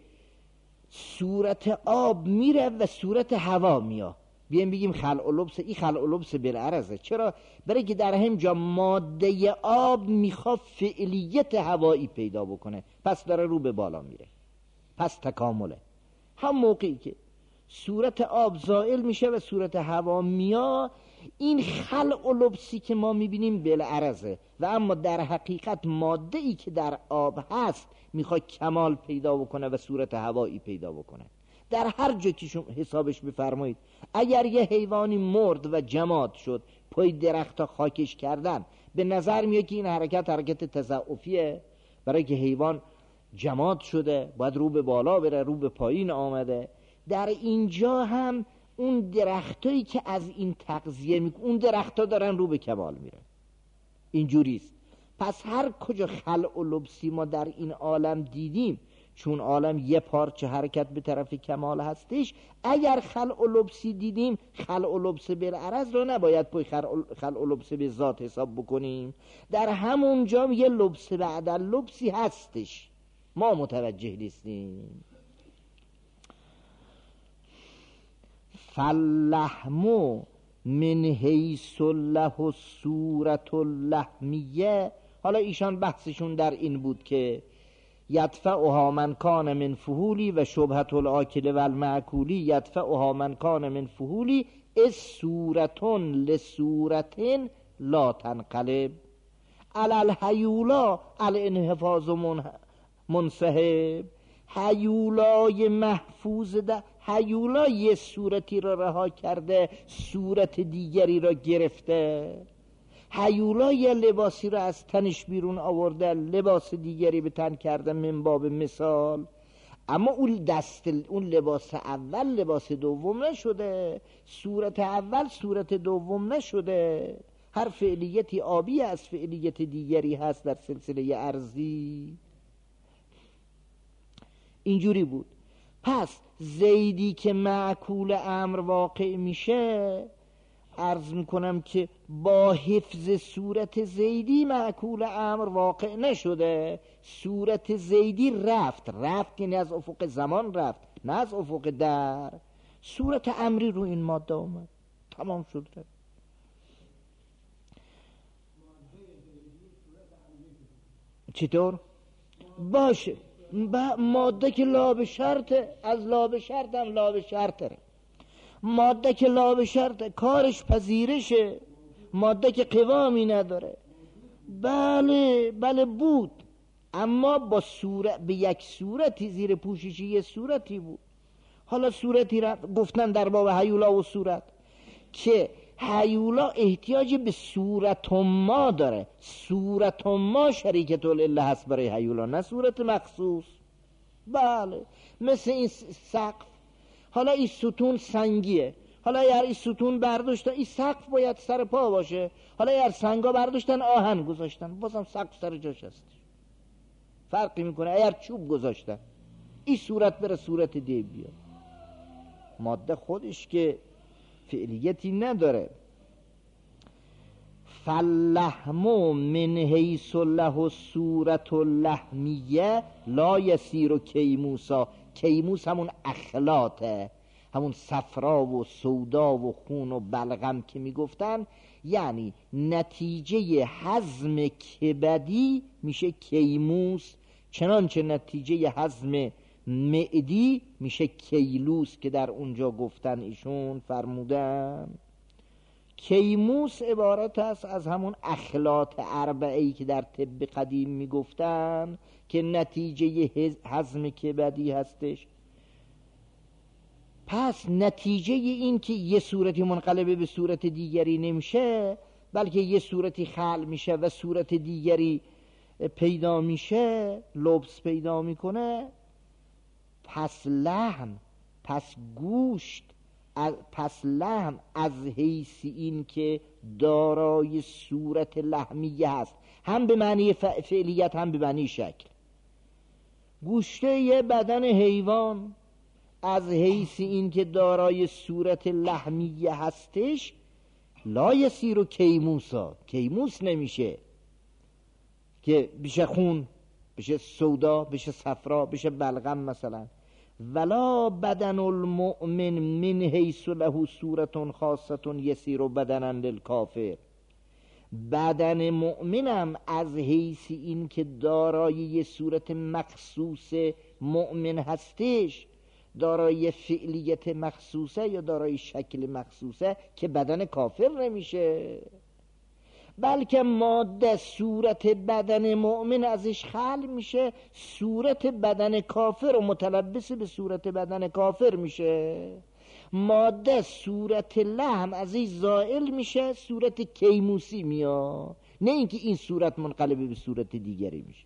صورت آب میره و صورت هوا میاد، بیایم بگیم خلع و لبس، این خلع و لبس بالعرضه. چرا؟ برای که در همجا ماده آب میخواد فعلیت هوایی پیدا بکنه، پس داره رو به بالا میره، پس تکامله. هم موقعی که صورت آب زائل میشه و صورت هوا میاد، این خلع و لبسی که ما میبینیم بالعرضه و اما در حقیقت ماده ای که در آب هست میخواد کمال پیدا بکنه و صورت هوایی پیدا بکنه. در هر جا که شما حسابش بفرمایید، اگر یه حیوانی مرد و جماد شد، پای درخت خاکش کردن، به نظر میاد که این حرکت حرکت تضاعفیه، برای که حیوان جماد شده باید رو به بالا بره، رو به پایین آمده. در اینجا هم اون درختایی که از این تغذیه میکنه، اون درختها دارن رو به کمال میره، اینجوریست. پس هر کجا خلع و لبسی ما در این عالم دیدیم، چون عالم یه پارچه حرکت به طرف کمال هستش، اگر خلع و لبسی دیدیم، خلع و لبس بالعرض رو نباید پای خلع و لبس به ذات حساب بکنیم. در همون جام یه لبس بعد لبسی هستش، ما متوجه نیستیم. فاللحم من حیث له صورت اللحمیه. حالا ایشان بحثشون در این بود که یدفعها من کان من فهولی و شبهت الآکل و المعکولی یدفعها من کان من فهولی از صورتون لصورتن لا تنقلب علی الحیولا الانحفاظ منسحب. حیولای محفوظ ده، حیولا یه صورتی را رها کرده، صورت دیگری را گرفته. حیولا یه لباسی را از تنش بیرون آورده، لباس دیگری به تن کرده، من باب مثال. اما اون دست اون لباس اول لباس دوم نشده، صورت اول صورت دوم نشده. هر فعلیتی آبی از فعلیت دیگری هست در سلسله ارضی. اینجوری بود. پس زیدی که معکول امر واقع میشه، عرض میکنم که با حفظ صورت زیدی معکول امر واقع نشده، صورت زیدی رفت. رفت یعنی از افق زمان رفت، نه از افق در. صورت امری رو این ماده اومد، تمام شد. چطور؟ باشه، ماده که لاب شرطه، از لاب شرط هم لاب شرطه. ماده که لاب شرطه کارش پذیرشه، ماده که قوامی نداره. بله بله بود، اما با صورت، به یک صورتی، زیر پوششی یه صورتی بود. حالا صورتی را گفتن در باب حیولا و صورت که حیولا احتیاج به صورت ما داره. صورت ما شریکت العله هست برای حیولا، نه صورت مخصوص. بله، مثل این سقف. حالا این ستون سنگیه، حالا اگر این ستون برداشتن، این سقف باید سر پا باشه. حالا اگر سنگا برداشتن آهن گذاشتن، بازم سقف سر جاش هست. فرقی میکنه. اگر چوب گذاشتن، این صورت بره صورت دیگه بیاد. ماده خودش که فعلیتی نداره. فاللحم من حیث له صورت اللحمیه لا یسیر کیموسا. کیموس همون اخلاطه، همون صفرا و سودا و خون و بلغم که میگفتن، یعنی نتیجه هضم کبدی میشه کیموس، چنانچه نتیجه هضم معدی میشه کیلوس که در اونجا گفتن، ایشون فرمودن. کیموس عبارت است از همون اخلاط اربعه‌ای که در طب قدیم میگفتن که نتیجه هضم کبدی هستش. پس نتیجه این که یه صورتی منقلب به صورت دیگری نمیشه، بلکه یه صورتی خلق میشه و صورت دیگری پیدا میشه، لبس پیدا میکنه. پس لحم، پس گوشت، پس لحم از حیث این که دارای صورت لحمیه هست، هم به معنی فعلیت هم به معنی شکل. گوشته یه بدن حیوان از حیث این که دارای صورت لحمیه هستش، لا یسیر و کیموسا، کیموس نمیشه که بشه خون، بشه سودا، بشه صفرا، بشه بلغم مثلا. ولا بدن المؤمن من حیث له صورت خاصة یسیر بدنا للکافر. بدن مؤمنم از حیث این که دارای یه صورت مخصوص مؤمن هستش، دارای فعلیت مخصوصه یا دارای شکل مخصوصه که بدن کافر نمیشه، بلکه ماده صورت بدن مؤمن ازش خلق میشه، صورت بدن کافر و متلبس به صورت بدن کافر میشه. ماده صورت لحم ازش زائل میشه، صورت کیموسی میاد، نه اینکه این صورت منقلب به صورت دیگری میشه.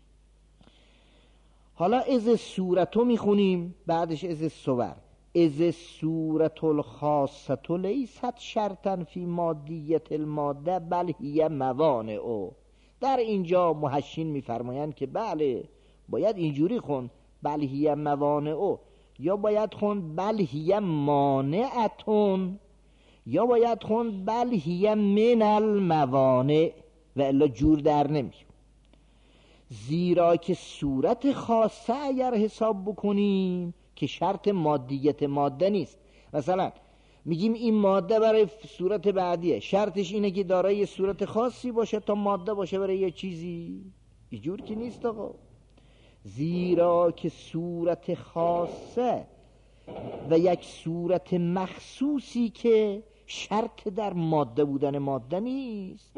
حالا از صورتو میخونیم، بعدش از صور. از صورت الخاصة لیست شرطا فی مادیت الماده بل هی موانع. در اینجا محشین میفرمایند که بله باید اینجوری خون بل هی موانع، یا باید خون بل هی مانعتون، یا باید خون بل هی من الموانع، و الا جور در نمیشه. زیرا که صورت خاصه اگر حساب بکنیم که شرط مادیت ماده نیست. مثلا میگیم این ماده برای صورت بعدیه، شرطش اینه که دارای صورت خاصی باشه تا ماده باشه برای یه چیزی، اینجور که نیست آقا. زیرا که صورت خاصه و یک صورت مخصوصی که شرط در ماده بودن ماده نیست.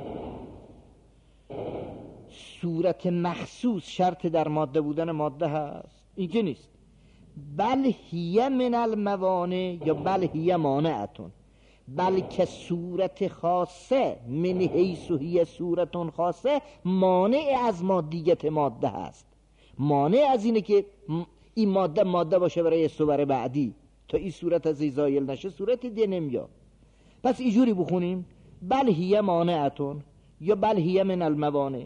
صورت مخصوص شرط در ماده بودن ماده هست، این که نیست. بل هی من الموانع یا بل هی مانعتون، بلکه صورت خاصه من حیث هی صورتون خاصه مانع از مادیت ماده هست. مانع از اینه که این ماده ماده باشه برای صور بعدی، تا این صورت از زایل نشه صورت دیگه نمیاد. پس اینجوری بخونیم بل هی مانعتون یا بل هی من الموانع.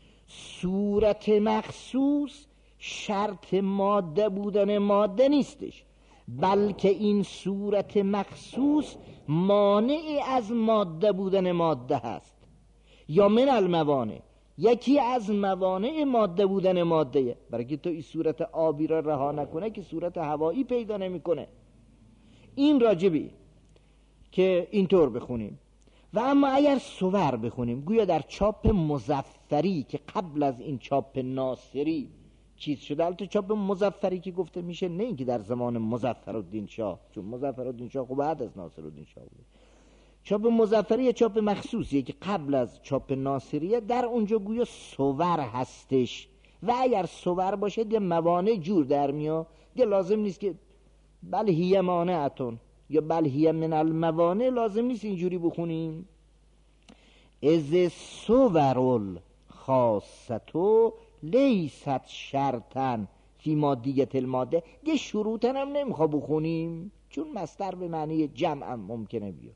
صورت مخصوص شرط ماده بودن ماده نیستش، بلکه این صورت مخصوص مانع از ماده بودن ماده هست. یا من الموانع، یکی از موانع ماده بودن ماده، برای که تو این صورت آبی را رها نکنه که صورت هوایی پیدا نمیکنه. این راجبی که اینطور بخونیم. و اما اگر صور بخونیم، گویا در چاپ مظفری که قبل از این چاپ ناصری چیز شده، البته چاپ مظفری که گفته میشه نه اینکه در زمان مظفرالدین شاه، چون مظفرالدین شاه خب بعد از ناصرالدین شاه بود. چاپ مظفری چاپ مخصوصیه که قبل از چاپ ناصریه، در اونجا گویا صور هستش. و اگر صور باشه دیگه موانع جور در میاد، دیگه لازم نیست که بل هی مانعتون یا بل هی من الموانع، لازم نیست اینجوری بخونیم. از صور الخاصتو لیست شرطا فی مادیت الماده، دیگه شروطن هم نمیخواه بخونیم چون مصدر به معنی جمع هم ممکنه بیاد.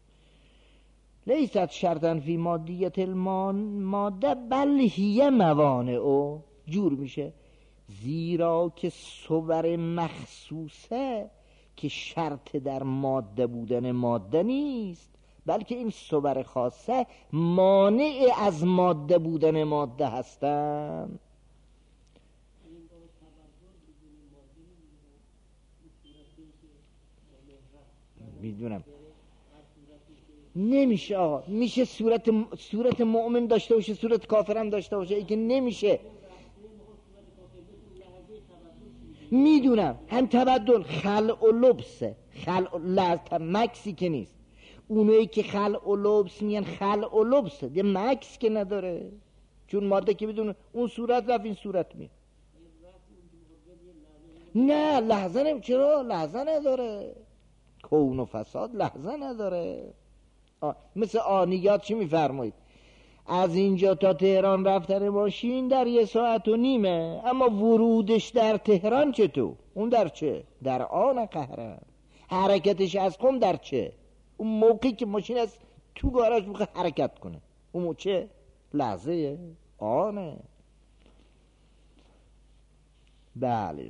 لیست شرطا فی مادیت الماده بل هی موانع، جور میشه. زیرا که صور مخصوصه که شرط در ماده بودن ماده نیست، بلکه این صور خاصه مانع از ماده بودن ماده هستن. میدونم نمیشه آقا، میشه صورت صورت مؤمن داشته باشه صورت کافر هم داشته باشه، این که نمیشه. میدونم هم تبدل خلع و لبسه، خلع و لبس مکسی که نیست. اونایی که خلع و لبس میان خلع و لبسه، ده مکس که نداره، چون ماده که بدون اون صورت رفت این صورت میاد. نه لحظه نمی، چرا لحظه نداره، کون و فساد لحظه نداره. آه. مثل آنیات چی میفرمایید؟ از اینجا تا تهران رفتن ماشین در یه ساعت و نیمه، اما ورودش در تهران چطور؟ اون در چه؟ در آن قهرن. حرکتش از قم در چه؟ اون موقعی که ماشین از تو گاراژ میخواد حرکت کنه، اون چه؟ لحظه آنه. بله.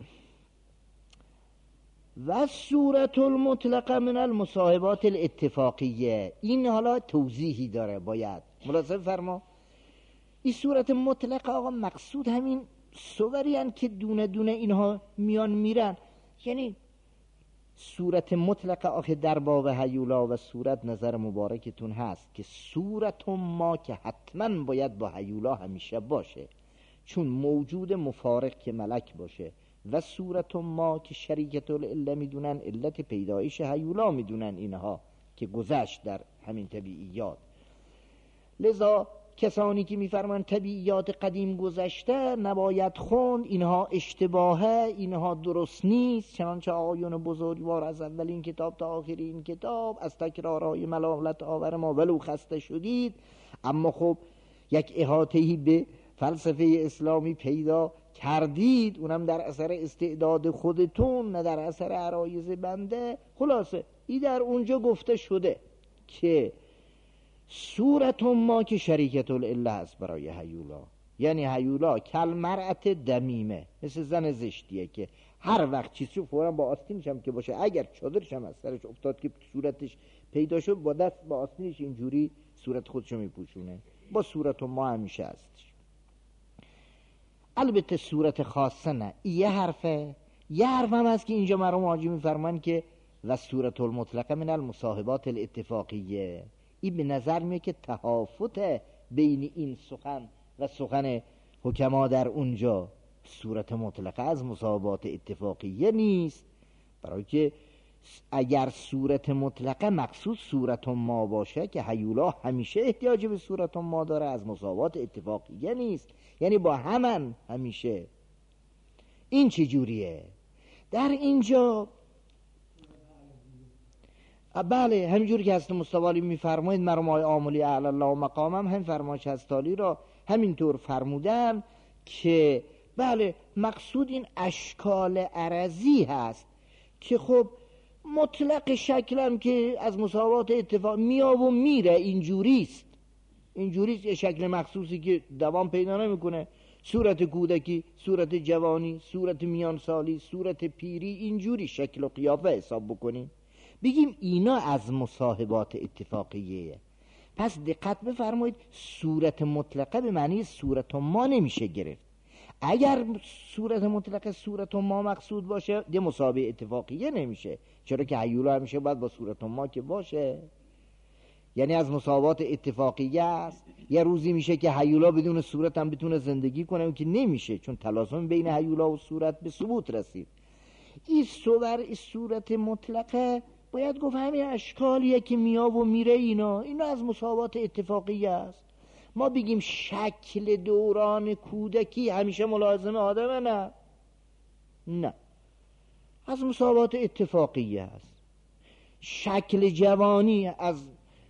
و صورت المطلقه من المصاحبات الاتفاقیه، این حالا توضیحی داره، باید ملاحظه فرما. این صورت مطلقه آقا مقصود همین صوری هن که دونه دونه اینها میان میرن. یعنی صورت مطلقه آخه در باب هیولا و صورت نظر مبارکتون هست که صورت ما که حتما باید با هیولا همیشه باشه، چون موجود مفارق که ملک باشه و صورت ما که شریکت العله میدونن، علت پیدایش هیولا میدونن اینها که گذشت در همین طبیعیات. لذا کسانی که میفرمان طبیعیات قدیم گذشته نباید خوند، اینها اشتباهه، اینها درست نیست، چنانچه آقایون بزرگوار از اولین کتاب تا آخرین کتاب از تکرارهای ملالت آور ما ولو خسته شدید، اما خب یک احاطه‌ای به فلسفه اسلامی پیدا کردید، اونم در اثر استعداد خودتون نه در اثر عرایض بنده. خلاصه این در اونجا گفته شده که صورت ما که شریکت العله است برای هیولا، یعنی هیولا کل مرأت دمیمه، مثل زن زشتیه که هر وقت چیزی فوراً با آستینش هم که باشه، اگر چادرش هم از سرش افتاد که صورتش پیدا شد، با دست با آستینش اینجوری صورت خودشو میپوشونه. با صورت ما همیشه هستش. البته صورت خاصه نه، یه حرفه یه حرف هم هست که اینجا مرحوم حاجی میفرمان که و صورت المطلقه من المصاحبات الاتفاقیه. این به نظر میاد که تفاوت بین این سخن و سخن حکما در اونجا، صورت مطلقه از مصاحبات اتفاقیه نیست، برای که اگر صورت مطلقه مقصود صورت ما باشه که هیولا همیشه احتیاج به صورت ما داره، از مصاحبات اتفاقیه نیست، یعنی با همان همیشه. این چه جوریه؟ در اینجا بله همینجوری که هست مستوالی میفرمایید، مرحوم آقای آملی اعلی الله مقامم هم فرمایش هستالی را همینطور فرمودن که بله مقصود این اشکال عرضی هست که خب مطلق شکلم که از مساوات اتفاق میاد و میره، اینجوریست اینجوریست یه شکل مخصوصی که دوام پیدا نمیکنه، صورت کودکی، صورت جوانی، صورت میانسالی، صورت پیری، اینجوری شکل و قیافه حساب بکنیم بگیم اینا از مصاحبات اتفاقیه. پس دقت بفرمایید، صورت مطلقه به معنی صورت ما نمیشه گرفت. اگر صورت مطلقه صورت ما مقصود باشه یه مصاحبه اتفاقیه نمیشه، چرا که هیولا همیشه باید با صورت ما که باشه، یعنی از مصاحبات اتفاقیه است. یه روزی میشه که هیولا بدون صورت هم بتونه زندگی کنه، اون که نمیشه، چون تلازم بین هیولا و صورت به ثبوت رسید. این صور این صورت مطلقه باید گفت همین اشکالیه که میاد و میره، اینا اینا از مصاحبات اتفاقیه است. ما بگیم شکل دوران کودکی همیشه ملازم آدمه، نه نه، از مصاحبات اتفاقیه است. شکل جوانی از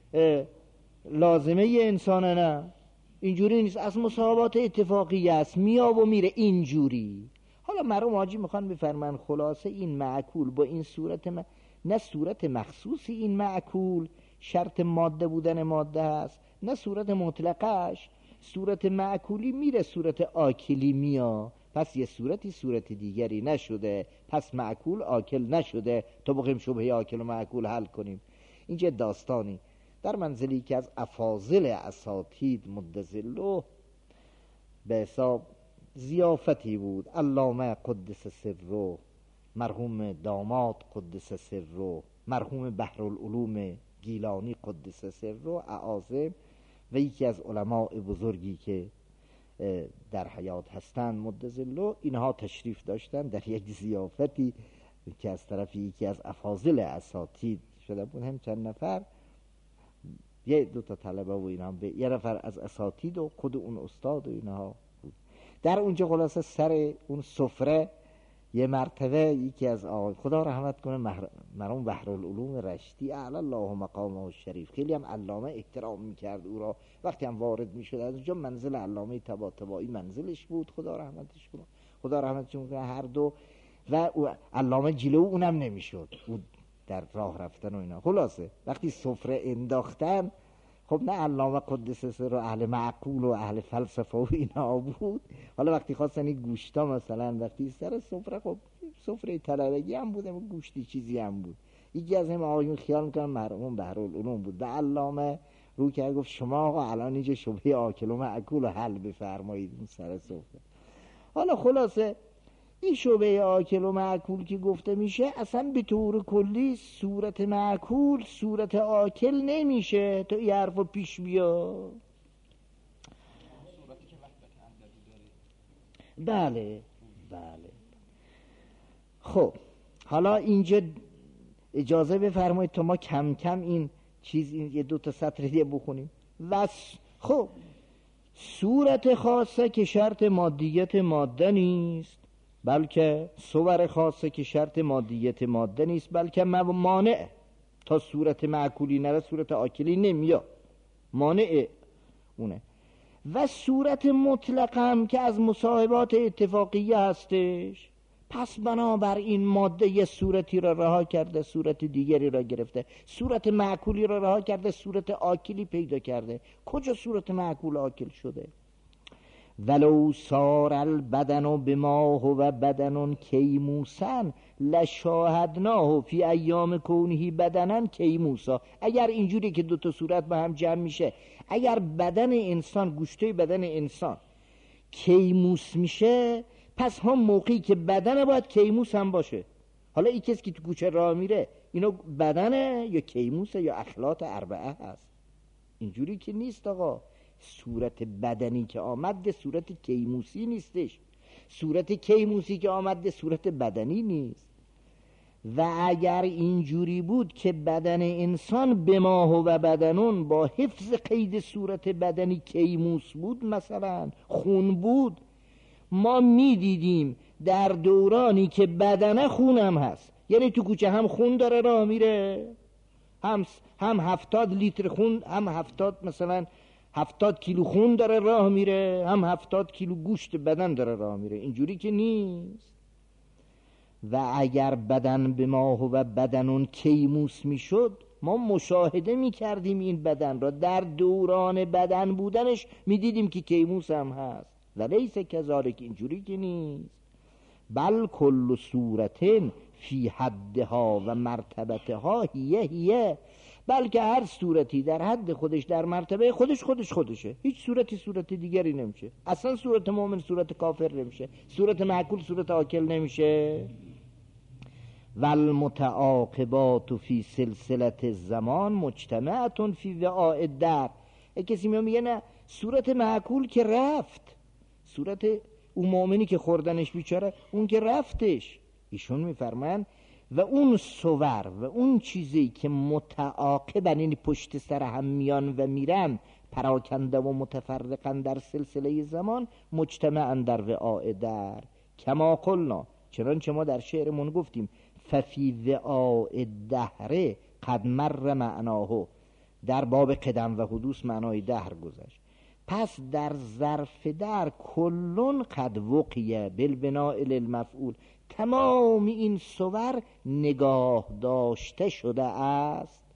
لازمه انسانه، نه اینجوری نیست، از مصاحبات اتفاقیه است، میاد و میره اینجوری. حالا مرحوم حاجی میخوان بفرمان خلاصه این معکول با این صورت م... نه صورت مخصوصی این معکول شرط ماده بودن ماده است، نه صورت مطلقش. صورت معکولی میره، صورت آکلی میا، پس یه صورتی صورت دیگری نشده، پس معکول آکل نشده تا بخیم شبهه آکل و معکول حل کنیم. اینجا داستانی در منزلی که از افاضل اساتید مدظله به حساب ضیافتی بود، علامه قدس سره، مرحوم داماد قدس سره، مرحوم بحرالعلوم گیلانی قدس سره اعاظم و یکی از علماء بزرگی که در حیات هستند مدظله، اینها تشریف داشتن در یک ضیافتی که از طرف یکی از افاضل اساتید شده بود، هم چند نفر، یه دو تا طلبه و اینا، به یه نفر از اساتید و خود اون استاد و اینها بود. در اونجا خلاصه سر اون سفره یه مرتبه یکی از آقای خدا رحمت کنه مرحوم بحرالعلوم رشتی اعلی الله مقامه الشریف، خیلی هم علامه احترام میکرد او را، وقتی هم وارد میشد از اونجا منزل علامه طباطبایی منزلش بود، خدا رحمتش کنه، خدا رحمتش کنه هر دو، و علامه جلو اونم نمیشد، او در راه رفتن و اینا. خلاصه وقتی سفره انداختن، خب نه علامه قدس سر و اهل معقول و اهل فلسفه و اینا بود، حالا وقتی خواستن این گوشتا مثلا وقتی سر سفره، خب سفره طلبگی هم بود، گوشتی چیزی هم بود، یکی از هم آقایون خیال میکنم مرحوم بحرالعلوم بود، به علامه رو کرد گفت شما آقا الان اینجا شبهه آکل و معقول و حل بفرمایید اون سر سفره. حالا خلاصه این شبهه آکل و معکول که گفته میشه، اصلا به طور کلی صورت معکول صورت آکل نمیشه تا این حرف پیش بیا. بله بله خب حالا اینجا اجازه بفرمایید تا ما کم کم این چیز این یه دو تا سطر دیگه بخونیم. و خب صورت خاصه که شرط مادیت ماده نیست، بلکه صور خاصه که شرط مادیت ماده نیست، بلکه مانع. تا صورت معکولی نره صورت آکلی نمیاد، مانع اونه. و صورت مطلق هم که از مصاحبات اتفاقیه هستش، پس بنابراین ماده یه صورتی را رها کرده صورت دیگری را گرفته، صورت معکولی را رها کرده صورت آکلی پیدا کرده. کجا صورت معکول آکل شده؟ ولو صار البدن بما هو بدن کیموسا لشاهدناه فی ایام کونه بدنا کیموسا. اگر اینجوری که دو تا صورت با هم جمع میشه، اگر بدن انسان، گوشته بدن انسان کیموس میشه، پس هم موقعی که بدن باید کیموس هم باشه. حالا این کسی که تو کوچه راه میره اینو بدنه یا کیموسه یا اخلاط اربعه هست؟ اینجوری که نیست آقا. صورت بدنی که آمد صورت کیموسی نیستش، صورت کیموسی که آمد صورت بدنی نیست. و اگر اینجوری بود که بدن انسان به ما و بدنون با حفظ قید صورت بدنی کیموس بود، مثلا خون بود، ما میدیدیم در دورانی که بدنه خونم هست، یعنی تو کوچه هم خون داره راه میره، هم هم هفتاد لیتر خون، هم هفتاد مثلا هفتاد کیلو خون داره راه میره، هم هفتاد کیلو گوشت بدن داره راه میره. اینجوری که نیست. و اگر بدن به ما و بدنون کیموس میشد، ما مشاهده میکردیم این بدن را، در دوران بدن بودنش میدیدیم که کیموس هم هست. ولیس کذالک، اینجوری که نیست. بل کل صورتن فی حدها و مرتبتها هیه هیه، بلکه هر صورتی در حد خودش در مرتبه خودش خودش خودشه، هیچ صورتی صورت دیگری نمیشه. اصلا صورت مؤمن صورت کافر نمیشه، صورت معکول صورت آکل نمیشه. والمتعاقبات فی سلسله الزمان مجتمعة فی وعاء الدهر. کسی میگه نه صورت معکول که رفت، صورت اون مؤمنی که خوردنش بیچاره اون که رفتش. ایشون میفرمان و اون صور و اون چیزی که متعاقبن، یعنی پشت سر هم میان و میرن، پراکنده و متفرقن در سلسله زمان، مجتمعن در وعاء دهر. کما قلنا، چنانچه ما در شعرمون گفتیم، ففی وعاء الدهر قد مر معناه، در باب قدم و حدوث معنای دهر گذشت. پس در ظرف در کلون قد وقیه بالبناء للمفعول، تمام این صور نگاه داشته شده است.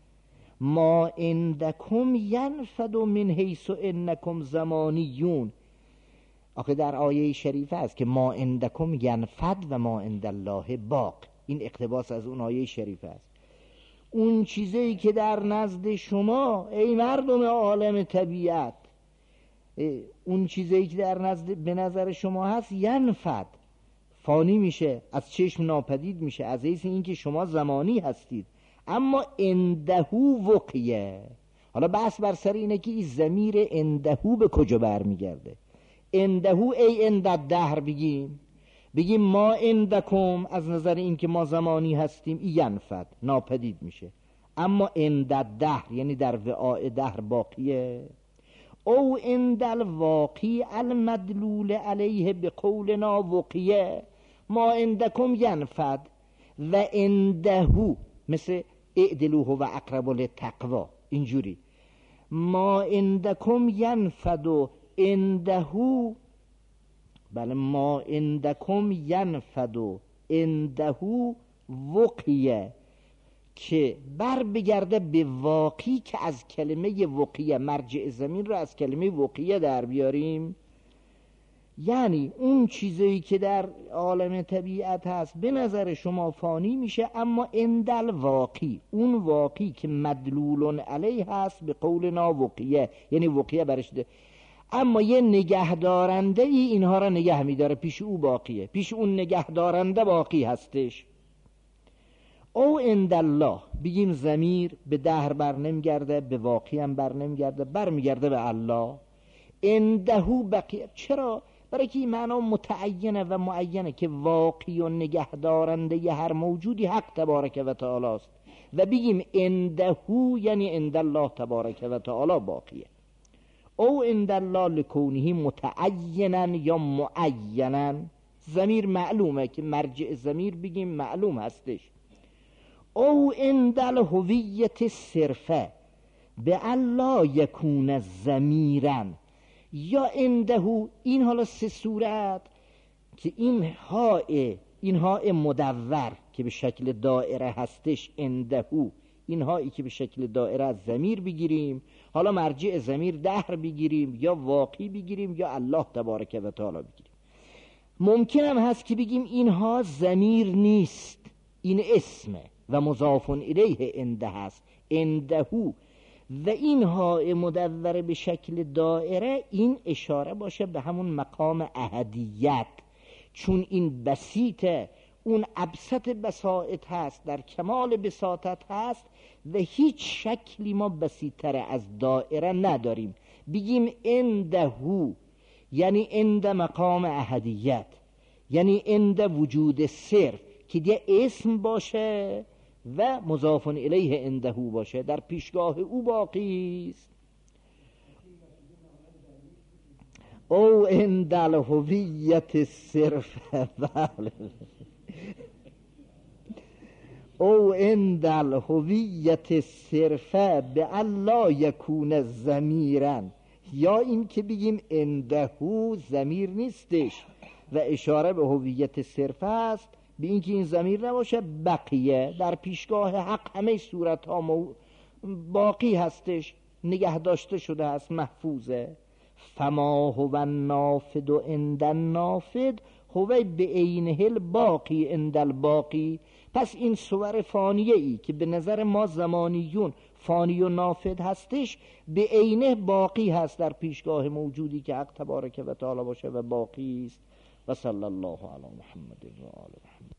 ما عندکم ینفد من حیث انکم زمانیون. آخه در آیه شریفه است که ما عندکم ینفد و ما عند الله باق. این اقتباس از اون آیه شریفه است. اون چیزی که در نزد شما ای مردم عالم طبیعت، اون چیزی که در نزد به نظر شما هست، ینفد، فانی میشه، از چشم ناپدید میشه، از حیث این که شما زمانی هستید. اما اندهو وقیه. حالا بحث بر سر اینه که این ضمیر اندهو به کجا برمیگرده. اندهو ای اندد دهر بگیم، بگیم ما اندکم از نظر این که ما زمانی هستیم، ای ینفد، ناپدید میشه. اما اندد دهر یعنی در وعاء دهر باقیه. او اندل واقعی المدلول علیه به قولنا وقیه. ما اندکم ینفد و اندهو، مثل اعدلوه و اقرب للتقوا، اینجوری ما اندکم ینفد و اندهو، بله ما اندکم ینفد و اندهو وقیه، که بر بگرده به واقعی، که از کلمه وقیه مرجع زمین رو از کلمه وقیه در بیاریم. یعنی اون چیزی که در عالم طبیعت هست به نظر شما فانی میشه، اما اندل واقعی، اون واقعی که مدلولون علیه هست به قولنا وقیه، یعنی وقیه برش ده. اما یه نگهدارنده ای اینها را نگه میداره، پیش او باقیه، پیش اون نگهدارنده باقی هستش. او اندالله بگیم ضمیر به دهر بر نمیگرده، به واقعی هم بر نمیگرده، بر میگرده به الله. اندهو بقیه. چرا؟ برای که این معنا متعینه و معینه که واقعی و نگهدارنده ی هر موجودی حق تبارک و تعالی است و بگیم اندهو یعنی عند الله تبارک و تعالی باقیه، او عند الله لکونه متعینا یا معینا. ضمیر معلومه که مرجع ضمیر بگیم معلوم هستش. او عند الهویت صرفه به الله یکون ضمیرا یا عنده. این حالا سه صورت که این های این های مدور که به شکل دائره هستش عندهو، این هایی که به شکل دائره از ضمیر بگیریم، حالا مرجع ضمیر دهر بگیریم یا واقعی بگیریم یا الله تبارک و تعالی بگیریم. ممکن هم هست که بگیم اینها ضمیر نیست، این اسمه و مضاف الیه عنده هست، عندهو. و اینها مدور به شکل دائره این اشاره باشه به همون مقام احدیت، چون این بسیطه، اون ابسط بساطت هست، در کمال بساطت هست و هیچ شکلی ما بسیطتر از دائره نداریم. بگیم عندهو یعنی عند مقام احدیت، یعنی عند وجود صرف که دیگه اسم باشه و مضاف الیه عندهو باشه، در پیشگاه او باقی است. او عند الهویت صرف او عند الهویت صرفه به الله یکون ضمیرا، یا این که بگیم عندهو ضمیر نیستش و اشاره به هویت صرفه است، به این که این ضمیر نباشه، بقیه در پیشگاه حق همه صورت ها مو... باقی هستش، نگه داشته شده است، محفوظه. فما هو النافد و عند النافد هو به عینه الباقی عند الباقی. پس این صور فانیه ای که به نظر ما زمانیون فانی و نافد هستش، به عینه باقی هست در پیشگاه موجودی که حق تبارک و تعالی باشه و باقی است. و صلی الله علی محمد و آل محمد.